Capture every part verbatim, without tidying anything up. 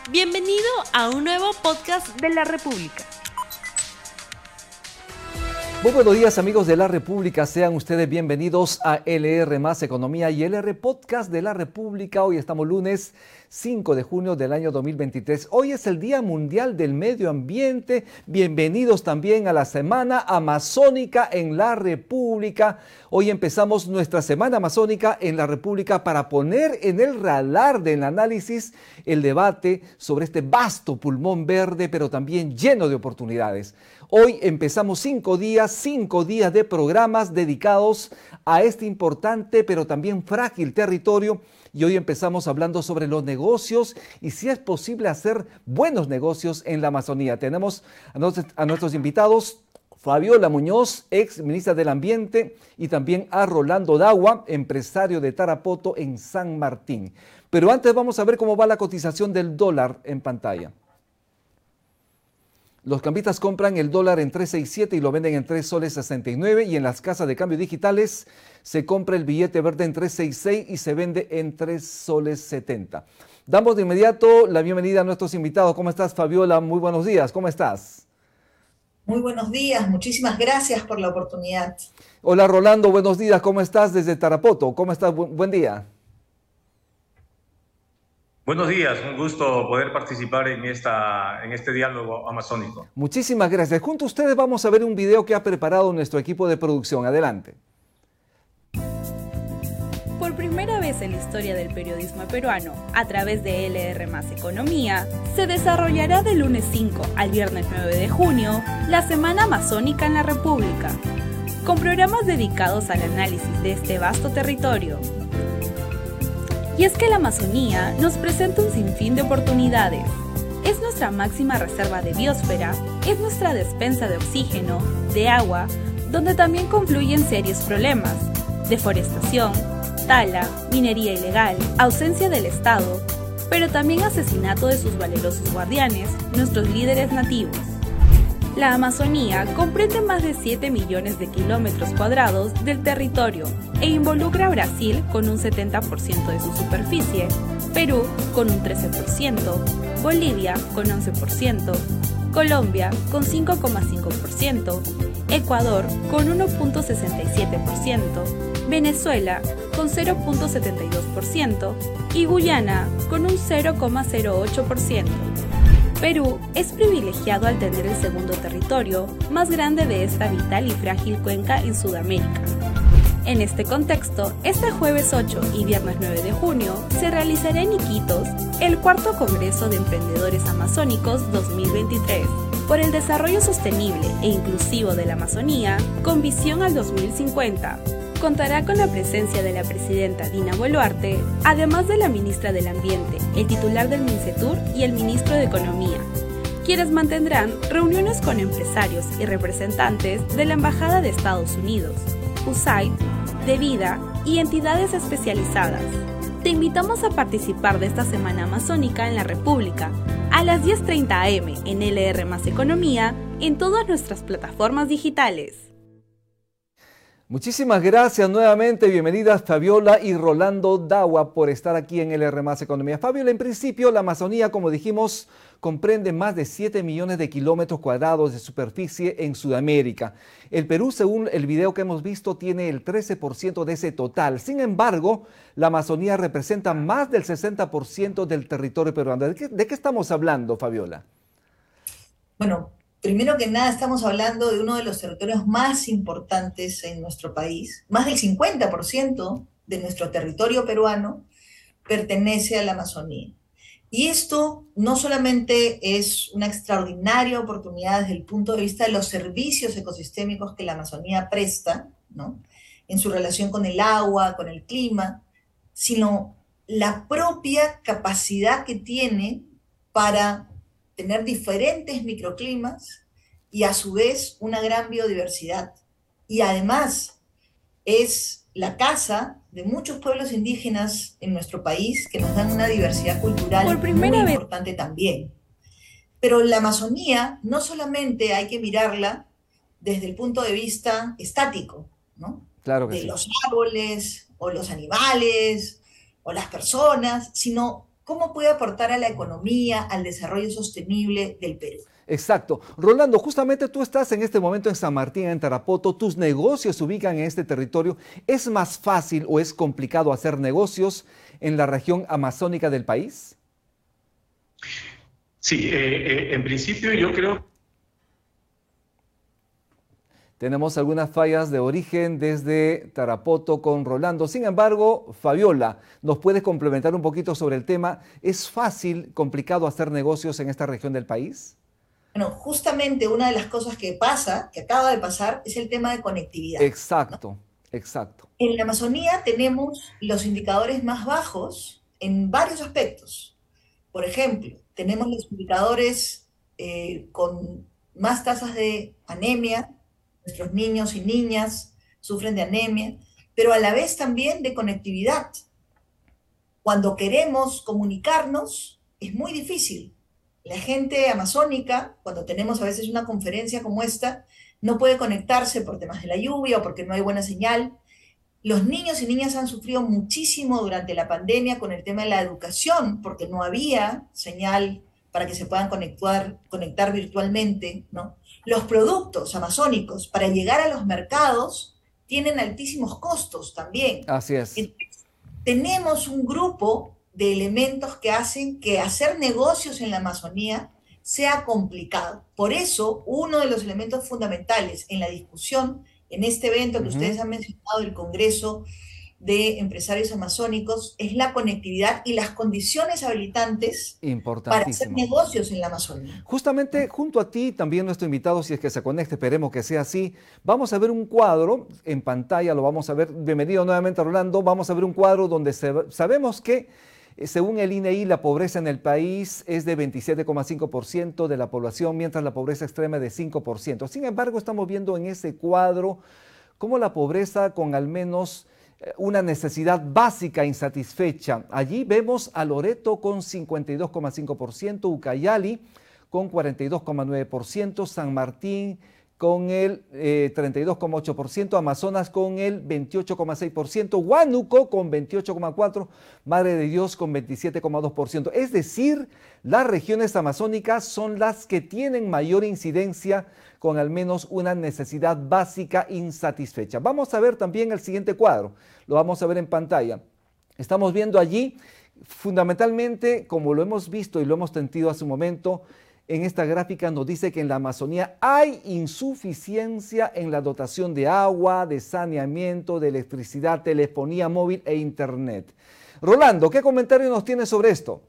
Bienvenido a un nuevo podcast de la República. Muy buenos días, amigos de la República, sean ustedes bienvenidos a L R más Economía y L R Podcast de la República. Hoy estamos lunes cinco de junio del año dos mil veintitrés. Hoy es el Día Mundial del Medio Ambiente. Bienvenidos también a la Semana Amazónica en la República. Hoy empezamos nuestra Semana Amazónica en la República para poner en el radar del análisis el debate sobre este vasto pulmón verde, pero también lleno de oportunidades. Hoy empezamos cinco días, cinco días de programas dedicados a este importante pero también frágil territorio. Y hoy empezamos hablando sobre los negocios y si es posible hacer buenos negocios en la Amazonía. Tenemos a, nos, a nuestros invitados, Fabiola Muñoz, ex ministra del Ambiente, y también a Rolando Dagua, empresario de Tarapoto en San Martín. Pero antes vamos a ver cómo va la cotización del dólar en pantalla. Los cambistas compran el dólar en tres sesenta y siete y lo venden en tres soles sesenta y nueve, y en las casas de cambio digitales se compra el billete verde en tres sesenta y seis y se vende en tres soles setenta. Damos de inmediato la bienvenida a nuestros invitados. ¿Cómo estás, Fabiola? Muy buenos días. ¿Cómo estás? Muy buenos días. Muchísimas gracias por la oportunidad. Hola, Rolando. Buenos días. ¿Cómo estás desde Tarapoto? ¿Cómo estás? Bu- buen día. Buenos días, un gusto poder participar en, esta, en este diálogo amazónico. Muchísimas gracias. Junto a ustedes vamos a ver un video que ha preparado nuestro equipo de producción. Adelante. Por primera vez en la historia del periodismo peruano, a través de L R más Economía, se desarrollará del lunes cinco al viernes nueve de junio la Semana Amazónica en la República, con programas dedicados al análisis de este vasto territorio. Y es que la Amazonía nos presenta un sinfín de oportunidades. Es nuestra máxima reserva de biosfera, es nuestra despensa de oxígeno, de agua, donde también confluyen serios problemas: deforestación, tala, minería ilegal, ausencia del Estado, pero también asesinato de sus valerosos guardianes, nuestros líderes nativos. La Amazonía comprende más de siete millones de kilómetros cuadrados del territorio e involucra a Brasil con un setenta por ciento de su superficie, Perú con un trece por ciento, Bolivia con once por ciento, Colombia con cinco coma cinco por ciento, Ecuador con uno coma sesenta y siete por ciento, Venezuela con cero coma setenta y dos por ciento y Guyana con un cero coma cero ocho por ciento. Perú es privilegiado al tener el segundo territorio más grande de esta vital y frágil cuenca en Sudamérica. En este contexto, este jueves ocho y viernes nueve de junio se realizará en Iquitos el cuarto Congreso de Emprendedores Amazónicos dos mil veintitrés por el desarrollo sostenible e inclusivo de la Amazonía con visión al dos mil cincuenta. Contará con la presencia de la presidenta Dina Boluarte, además de la ministra del Ambiente, el titular del MINCETUR y el ministro de Economía, quienes mantendrán reuniones con empresarios y representantes de la Embajada de Estados Unidos, U S A I D, de Vida y entidades especializadas. Te invitamos a participar de esta Semana Amazónica en la República a las diez treinta a eme en L R más Economía en todas nuestras plataformas digitales. Muchísimas gracias nuevamente, bienvenidas Fabiola y Rolando Dagua por estar aquí en L R más Economía. Fabiola, en principio la Amazonía, como dijimos, comprende más de siete millones de kilómetros cuadrados de superficie en Sudamérica. El Perú, según el video que hemos visto, tiene el trece por ciento de ese total. Sin embargo, la Amazonía representa más del sesenta por ciento del territorio peruano. ¿De qué, de qué estamos hablando, Fabiola? Bueno, primero que nada estamos hablando de uno de los territorios más importantes en nuestro país. Más del cincuenta por ciento de nuestro territorio peruano pertenece a la Amazonía. Y esto no solamente es una extraordinaria oportunidad desde el punto de vista de los servicios ecosistémicos que la Amazonía presta, ¿no?, en su relación con el agua, con el clima, sino la propia capacidad que tiene para tener diferentes microclimas y a su vez una gran biodiversidad. Y además es la casa de muchos pueblos indígenas en nuestro país que nos dan una diversidad cultural Por primera muy vez. importante también. Pero la Amazonía no solamente hay que mirarla desde el punto de vista estático, ¿no?, Claro que de sí. los árboles o los animales o las personas, sino cómo puede aportar a la economía, al desarrollo sostenible del Perú. Exacto. Rolando, justamente tú estás en este momento en San Martín, en Tarapoto, tus negocios se ubican en este territorio. ¿Es más fácil o es complicado hacer negocios en la región amazónica del país? Sí, eh, eh, en principio yo creo... Tenemos algunas fallas de origen desde Tarapoto con Rolando. Sin embargo, Fabiola, ¿nos puedes complementar un poquito sobre el tema? ¿Es fácil, complicado hacer negocios en esta región del país? Bueno, justamente una de las cosas que pasa, que acaba de pasar, es el tema de conectividad. Exacto, ¿no? Exacto. En la Amazonía tenemos los indicadores más bajos en varios aspectos. Por ejemplo, tenemos los indicadores eh, con más tasas de anemia, nuestros niños y niñas sufren de anemia, pero a la vez también de conectividad. Cuando queremos comunicarnos, es muy difícil. La gente amazónica, cuando tenemos a veces una conferencia como esta, no puede conectarse por temas de la lluvia o porque no hay buena señal. Los niños y niñas han sufrido muchísimo durante la pandemia con el tema de la educación, porque no había señal para que se puedan conectar, conectar virtualmente, ¿no? Los productos amazónicos para llegar a los mercados tienen altísimos costos también. Así es. Entonces, tenemos un grupo de elementos que hacen que hacer negocios en la Amazonía sea complicado. Por eso, uno de los elementos fundamentales en la discusión, en este evento que uh-huh. ustedes han mencionado, el Congreso de Empresarios Amazónicos, es la conectividad y las condiciones habilitantes para hacer negocios en la Amazonía. Justamente junto a ti, también nuestro invitado, si es que se conecte, esperemos que sea así, vamos a ver un cuadro en pantalla, lo vamos a ver, bienvenido nuevamente Rolando, vamos a ver un cuadro donde se, sabemos que según el I N E I, la pobreza en el país es de veintisiete coma cinco por ciento de la población, mientras la pobreza extrema es de cinco por ciento. Sin embargo, estamos viendo en ese cuadro cómo la pobreza con al menos una necesidad básica insatisfecha. Allí vemos a Loreto con cincuenta y dos coma cinco por ciento, Ucayali con cuarenta y dos coma nueve por ciento, San Martín con el eh, treinta y dos coma ocho por ciento, Amazonas con el veintiocho coma seis por ciento, Huánuco con veintiocho coma cuatro por ciento, Madre de Dios con veintisiete coma dos por ciento. Es decir, las regiones amazónicas son las que tienen mayor incidencia con al menos una necesidad básica insatisfecha. Vamos a ver también el siguiente cuadro, lo vamos a ver en pantalla. Estamos viendo allí, fundamentalmente, como lo hemos visto y lo hemos sentido hace un momento, en esta gráfica nos dice que en la Amazonía hay insuficiencia en la dotación de agua, de saneamiento, de electricidad, telefonía móvil e internet. Rolando, ¿qué comentario nos tienes sobre esto?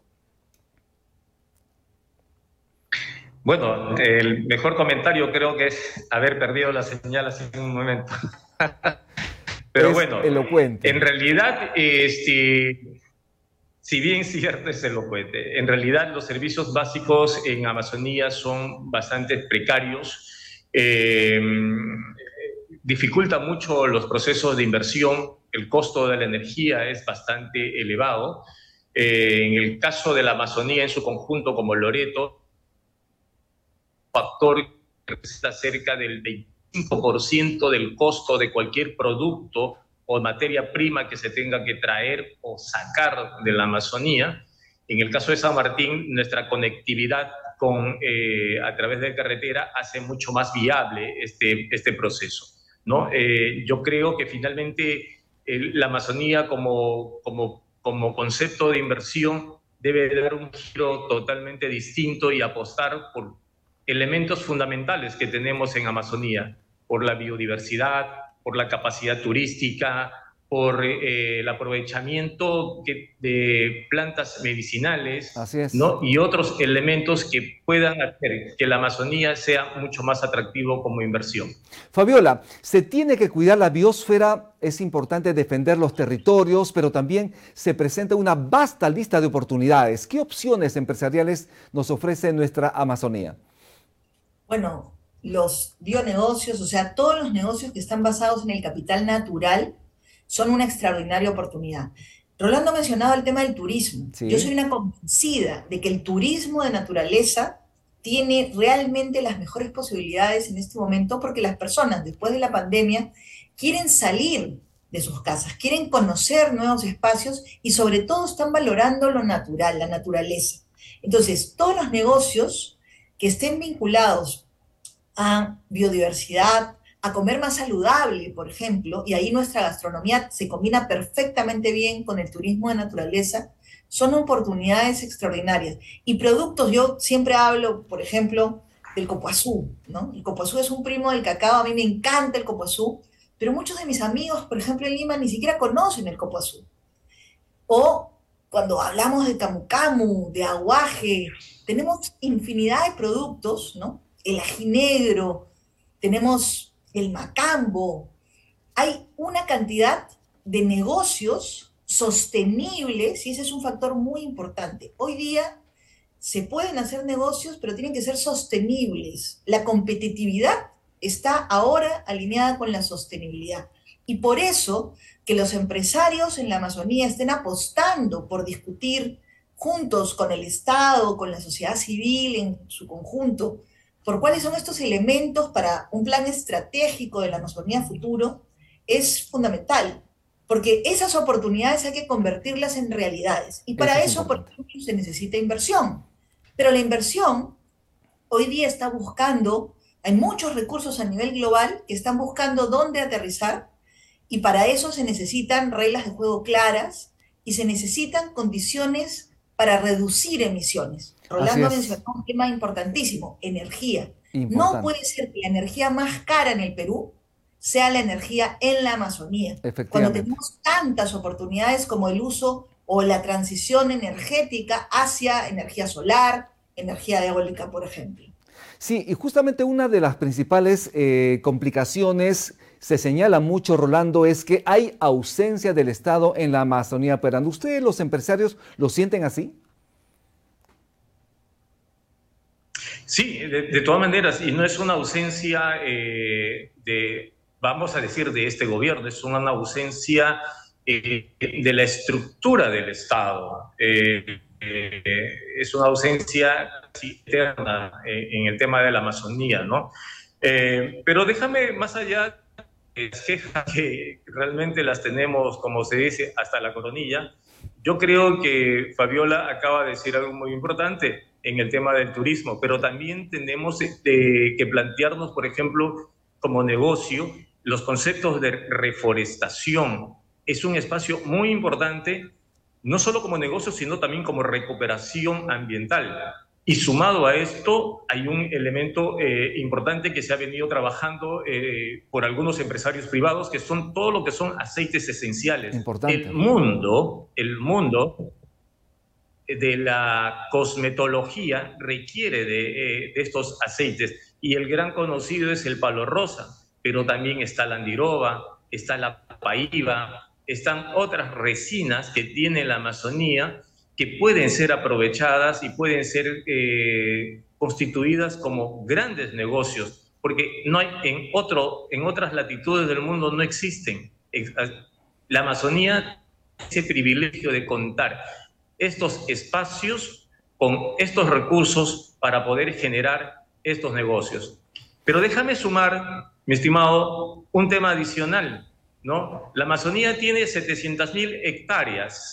Bueno, el mejor comentario creo que es haber perdido la señal hace un momento. Pero es bueno, elocuente. En realidad, este... si bien cierto es elocuente, en realidad los servicios básicos en Amazonía son bastante precarios, eh, dificulta mucho los procesos de inversión, el costo de la energía es bastante elevado. Eh, en el caso de la Amazonía en su conjunto, como Loreto, factor que representa cerca del veinticinco por ciento del costo de cualquier producto o materia prima que se tenga que traer o sacar de la Amazonía. En el caso de San Martín, nuestra conectividad con, eh, a través de carretera hace mucho más viable este, este proceso, ¿no? Eh, yo creo que finalmente eh, la Amazonía como, como, como concepto de inversión debe dar un giro totalmente distinto y apostar por elementos fundamentales que tenemos en Amazonía, por la biodiversidad, por la capacidad turística, por eh, el aprovechamiento que, de plantas medicinales, Así es. ¿no? Y otros elementos que puedan hacer que la Amazonía sea mucho más atractivo como inversión. Fabiola, se tiene que cuidar la biosfera, es importante defender los territorios, pero también se presenta una vasta lista de oportunidades. ¿Qué opciones empresariales nos ofrece nuestra Amazonía? Bueno, los bionegocios, o sea, todos los negocios que están basados en el capital natural son una extraordinaria oportunidad. Rolando mencionaba el tema del turismo. Sí. Yo soy una convencida de que el turismo de naturaleza tiene realmente las mejores posibilidades en este momento porque las personas, después de la pandemia, quieren salir de sus casas, quieren conocer nuevos espacios y sobre todo están valorando lo natural, la naturaleza. Entonces, todos los negocios que estén vinculados a biodiversidad, a comer más saludable, por ejemplo, y ahí nuestra gastronomía se combina perfectamente bien con el turismo de naturaleza, son oportunidades extraordinarias. Y productos, yo siempre hablo, por ejemplo, del copoazú, ¿no? El copoazú es un primo del cacao, a mí me encanta el copoazú, pero muchos de mis amigos, por ejemplo, en Lima, ni siquiera conocen el copoazú. O cuando hablamos de camu camu, de aguaje, tenemos infinidad de productos, ¿no? El ají negro, tenemos el macambo. Hay una cantidad de negocios sostenibles y ese es un factor muy importante. Hoy día se pueden hacer negocios, pero tienen que ser sostenibles. La competitividad está ahora alineada con la sostenibilidad. Y por eso que los empresarios en la Amazonía estén apostando por discutir juntos con el Estado, con la sociedad civil en su conjunto, por cuáles son estos elementos para un plan estratégico de la Amazonía futuro, es fundamental. Porque esas oportunidades hay que convertirlas en realidades. Y para eso, eso por ejemplo, se necesita inversión. Pero la inversión hoy día está buscando, hay muchos recursos a nivel global que están buscando dónde aterrizar y para eso se necesitan reglas de juego claras y se necesitan condiciones para reducir emisiones. Rolando mencionó un tema importantísimo, energía. Importante. No puede ser que la energía más cara en el Perú sea la energía en la Amazonía. Cuando tenemos tantas oportunidades como el uso o la transición energética hacia energía solar, energía eólica, por ejemplo. Sí, y justamente una de las principales eh, complicaciones, se señala mucho, Rolando, es que hay ausencia del Estado en la Amazonía peruana. ¿Ustedes, los empresarios, lo sienten así? Sí, de, de todas maneras, y no es una ausencia eh, de, vamos a decir, de este gobierno, es una ausencia eh, de la estructura del Estado. Eh, eh, es una ausencia eterna eh, en el tema de la Amazonía, ¿no? Eh, pero déjame, más allá de las quejas que realmente las tenemos, como se dice, hasta la coronilla, yo creo que Fabiola acaba de decir algo muy importante en el tema del turismo, pero también tenemos este, que plantearnos, por ejemplo, como negocio, los conceptos de reforestación. Es un espacio muy importante, no solo como negocio, sino también como recuperación ambiental. Y sumado a esto, hay un elemento eh, importante que se ha venido trabajando eh, por algunos empresarios privados, que son todo lo que son aceites esenciales. Importante. El mundo, el mundo de la cosmetología requiere de, eh, de estos aceites. Y el gran conocido es el palo rosa, pero también está la andiroba, está la paíba, están otras resinas que tiene la Amazonía que pueden ser aprovechadas y pueden ser eh, constituidas como grandes negocios, porque no hay, en, otro, en otras latitudes del mundo no existen. La Amazonía tiene ese privilegio de contar estos espacios con estos recursos para poder generar estos negocios. Pero déjame sumar, mi estimado, un tema adicional, ¿no? La Amazonía tiene setecientas mil hectáreas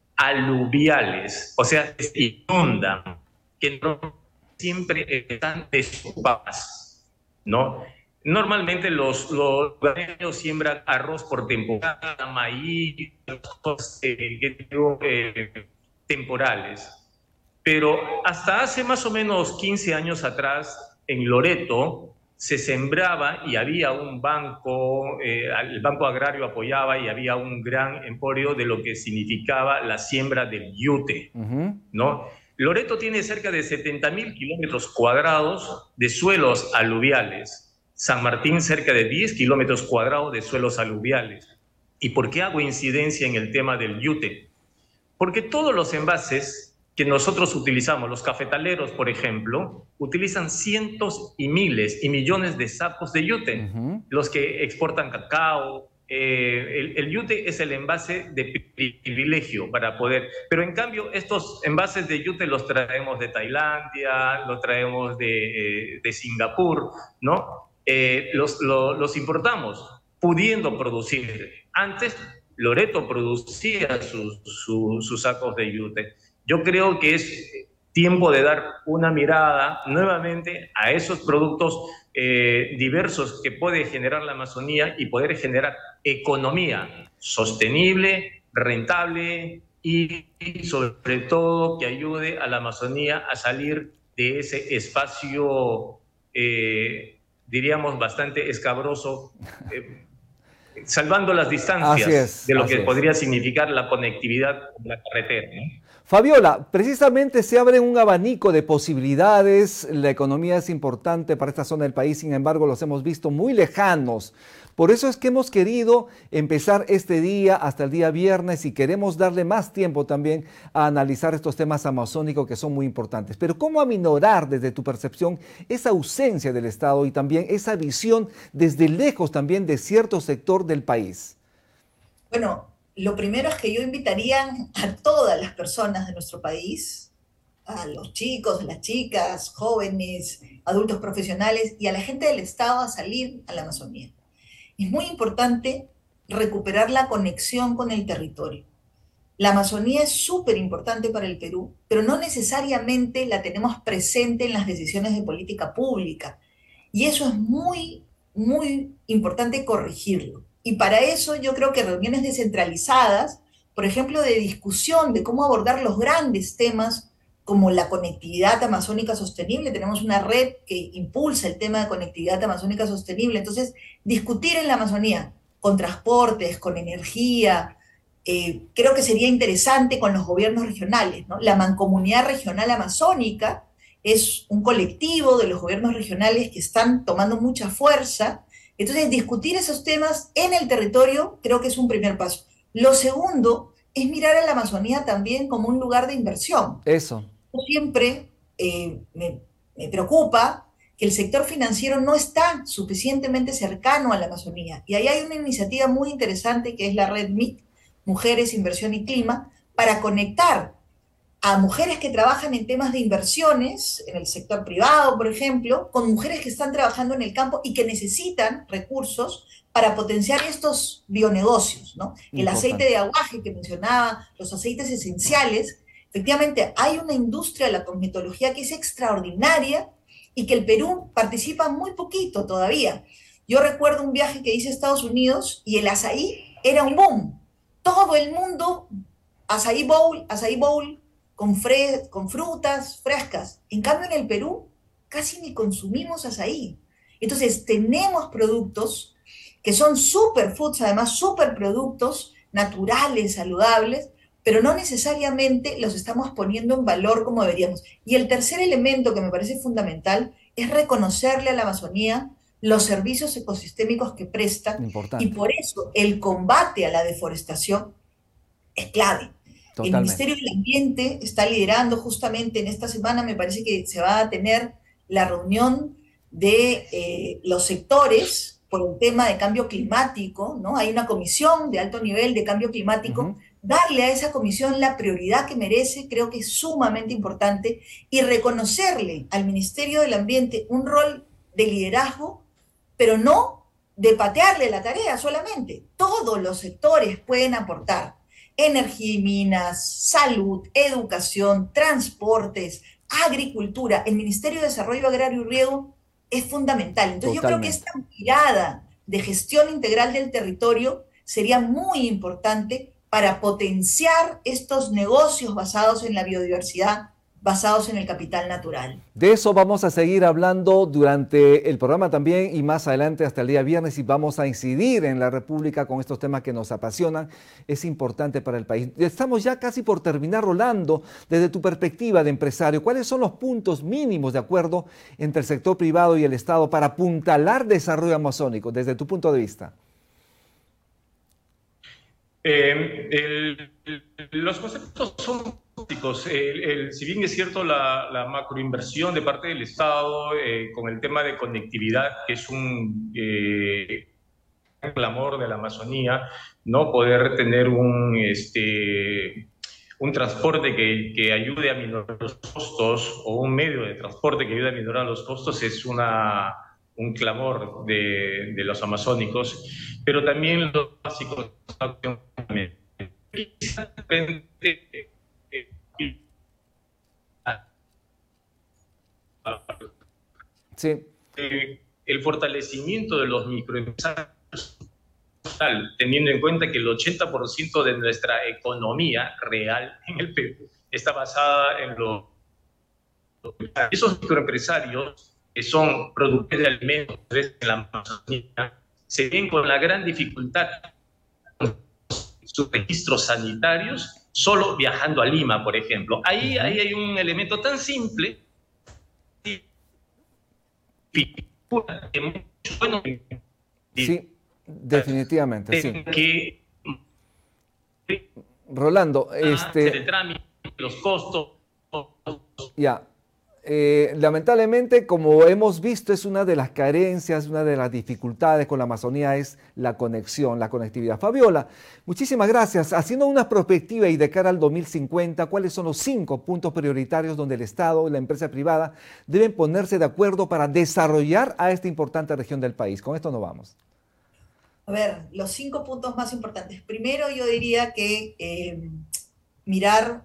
aluviales, o sea, se inundan, que no siempre están desocupadas, ¿no? Normalmente los lugareños siembran arroz por temporada, maíz, cosas eh, que digo, eh, temporales. Pero hasta hace más o menos quince años atrás, en Loreto, se sembraba y había un banco, eh, el Banco Agrario apoyaba y había un gran emporio de lo que significaba la siembra del yute, uh-huh. ¿no? Loreto tiene cerca de setenta mil kilómetros cuadrados de suelos aluviales. San Martín cerca de diez kilómetros cuadrados de suelos aluviales. ¿Y por qué hago incidencia en el tema del yute? Porque todos los envases que nosotros utilizamos, los cafetaleros, por ejemplo, utilizan cientos y miles y millones de sacos de yute. Uh-huh. Los que exportan cacao, eh, el, el yute es el envase de privilegio para poder... Pero en cambio, estos envases de yute los traemos de Tailandia, los traemos de, eh, de Singapur, ¿no? Eh, los, lo, los importamos. pudiendo producir. Antes Loreto producía sus, sus, sus sacos de yute. Yo creo que es tiempo de dar una mirada nuevamente a esos productos eh, diversos que puede generar la Amazonía y poder generar economía sostenible, rentable y, y sobre todo que ayude a la Amazonía a salir de ese espacio, eh, diríamos, bastante escabroso, eh, salvando las distancias es, de lo que es. podría significar la conectividad de la carretera, ¿no? Fabiola, precisamente se abre un abanico de posibilidades, la economía es importante para esta zona del país, sin embargo los hemos visto muy lejanos. Por eso es que hemos querido empezar este día hasta el día viernes y queremos darle más tiempo también a analizar estos temas amazónicos que son muy importantes. Pero ¿cómo aminorar desde tu percepción esa ausencia del Estado y también esa visión desde lejos también de cierto sector del país? Bueno, lo primero es que yo invitaría a todas las personas de nuestro país, a los chicos, las chicas, jóvenes, adultos profesionales y a la gente del Estado a salir a la Amazonía. Es muy importante recuperar la conexión con el territorio. La Amazonía es súper importante para el Perú, pero no necesariamente la tenemos presente en las decisiones de política pública. Y eso es muy, muy importante corregirlo. Y para eso yo creo que reuniones descentralizadas, por ejemplo, de discusión de cómo abordar los grandes temas como la conectividad amazónica sostenible. Tenemos una red que impulsa el tema de conectividad amazónica sostenible. Entonces, discutir en la Amazonía con transportes, con energía, eh, creo que sería interesante con los gobiernos regionales, ¿no? La Mancomunidad Regional Amazónica es un colectivo de los gobiernos regionales que están tomando mucha fuerza. Entonces, discutir esos temas en el territorio creo que es un primer paso. Lo segundo es mirar a la Amazonía también como un lugar de inversión. Eso. Siempre eh, me, me preocupa que el sector financiero no está suficientemente cercano a la Amazonía. Y ahí hay una iniciativa muy interesante que es la red M I C, Mujeres, Inversión y Clima, para conectar a mujeres que trabajan en temas de inversiones, en el sector privado, por ejemplo, con mujeres que están trabajando en el campo y que necesitan recursos para potenciar estos bionegocios, ¿no? El aceite de aguaje que mencionaba, los aceites esenciales. Efectivamente, hay una industria de la cosmetología que es extraordinaria y que el Perú participa muy poquito todavía. Yo recuerdo un viaje que hice a Estados Unidos y el azaí era un boom. Todo el mundo, azaí bowl, azaí bowl, con, fre con frutas frescas. En cambio, en el Perú casi ni consumimos azaí. Entonces, tenemos productos que son superfoods, además superproductos naturales, saludables, pero no necesariamente los estamos poniendo en valor como deberíamos. Y el tercer elemento que me parece fundamental es reconocerle a la Amazonía los servicios ecosistémicos que presta. Importante. Y por eso el combate a la deforestación es clave. Totalmente. El Ministerio del Ambiente está liderando justamente en esta semana, me parece que se va a tener la reunión de eh, los sectores por el tema de cambio climático, ¿no? Hay una comisión de alto nivel de cambio climático. Uh-huh. Darle a esa comisión la prioridad que merece, creo que es sumamente importante, y reconocerle al Ministerio del Ambiente un rol de liderazgo, pero no de patearle la tarea solamente. Todos los sectores pueden aportar: energía y minas, salud, educación, transportes, agricultura. El Ministerio de Desarrollo Agrario y Riego es fundamental. Entonces Totalmente. Yo creo que esta mirada de gestión integral del territorio sería muy importante para potenciar estos negocios basados en la biodiversidad, basados en el capital natural. De eso vamos a seguir hablando durante el programa también y más adelante hasta el día viernes, y vamos a incidir en la República con estos temas que nos apasionan. Es importante para el país. Estamos ya casi por terminar, Rolando. Desde tu perspectiva de empresario, ¿cuáles son los puntos mínimos de acuerdo entre el sector privado y el Estado para apuntalar desarrollo amazónico, desde tu punto de vista? Eh, el, los conceptos son básicos. El, el, si bien es cierto la, la macroinversión de parte del Estado eh, con el tema de conectividad, que es un eh, clamor de la Amazonía, no poder tener un, este, un transporte que, que ayude a minorar los costos, o un medio de transporte que ayude a minorar los costos, es una, un clamor de, de los amazónicos, pero también los básicos. Sí. El fortalecimiento de los microempresarios, teniendo en cuenta que el ochenta por ciento de nuestra economía real en el Perú está basada en los... Esos microempresarios que son productores de alimentos en la Amazonía se ven con la gran dificultad sus registros sanitarios solo viajando a Lima, por ejemplo. Ahí, ahí hay un elemento tan simple bueno, sí, definitivamente, sí. Que, Rolando, este... el trámite, los costos... Ya. Eh, lamentablemente, como hemos visto, es una de las carencias, una de las dificultades con la Amazonía es la conexión, la conectividad. Fabiola, muchísimas gracias. Haciendo una perspectiva y de cara al dos mil cincuenta, ¿cuáles son los cinco puntos prioritarios donde el Estado y la empresa privada deben ponerse de acuerdo para desarrollar a esta importante región del país? Con esto nos vamos. A ver, los cinco puntos más importantes. Primero, yo diría que eh, mirar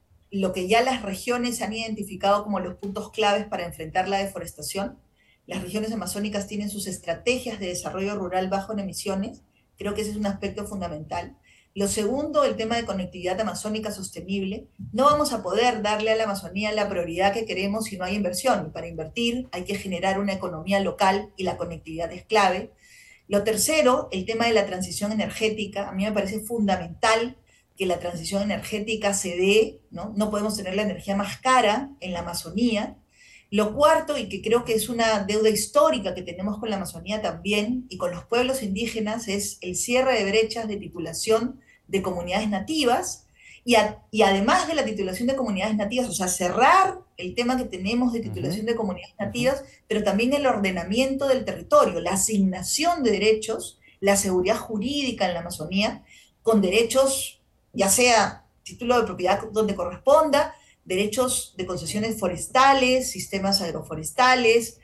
lo que ya las regiones han identificado como los puntos claves para enfrentar la deforestación. Las regiones amazónicas tienen sus estrategias de desarrollo rural bajo en emisiones. Creo que ese es un aspecto fundamental. Lo segundo, el tema de conectividad amazónica sostenible. No vamos a poder darle a la Amazonía la prioridad que queremos si no hay inversión. Y para invertir hay que generar una economía local y la conectividad es clave. Lo tercero, el tema de la transición energética. A mí me parece fundamental que la transición energética se dé, ¿no? No podemos tener la energía más cara en la Amazonía. Lo cuarto, y que creo que es una deuda histórica que tenemos con la Amazonía también y con los pueblos indígenas, es el cierre de brechas de titulación de comunidades nativas y, a, y además de la titulación de comunidades nativas, o sea, cerrar el tema que tenemos de titulación de comunidades nativas, pero también el ordenamiento del territorio, la asignación de derechos, la seguridad jurídica en la Amazonía, con derechos ya sea título de propiedad donde corresponda, derechos de concesiones forestales, sistemas agroforestales,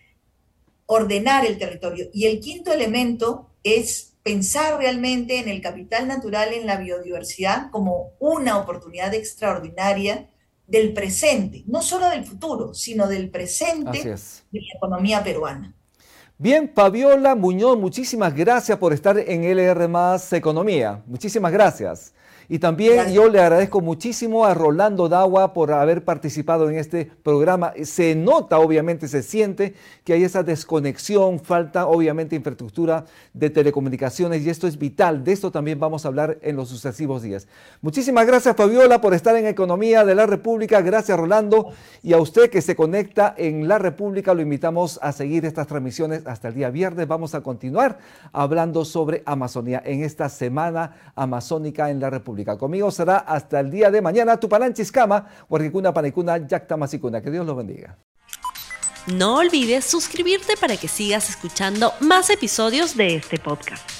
ordenar el territorio. Y el quinto elemento es pensar realmente en el capital natural, en la biodiversidad, como una oportunidad extraordinaria del presente, no solo del futuro, sino del presente de la economía peruana. Bien, Fabiola Muñoz, muchísimas gracias por estar en L R más Economía. Muchísimas gracias. Y también Gracias. Yo le agradezco muchísimo a Rolando Dagua por haber participado en este programa. Se nota, obviamente, se siente que hay esa desconexión, falta obviamente infraestructura de telecomunicaciones y esto es vital. De esto también vamos a hablar en los sucesivos días. Muchísimas gracias, Fabiola, por estar en Economía de la República. Gracias, Rolando. Y a usted que se conecta en La República, lo invitamos a seguir estas transmisiones hasta el día viernes. Vamos a continuar hablando sobre Amazonía en esta semana amazónica en la República. Conmigo será hasta el día de mañana. Tupalanchis-Kama, Huarquicuna, Panicuna, Yactamasicuna. Que Dios los bendiga. No olvides suscribirte para que sigas escuchando más episodios de este podcast.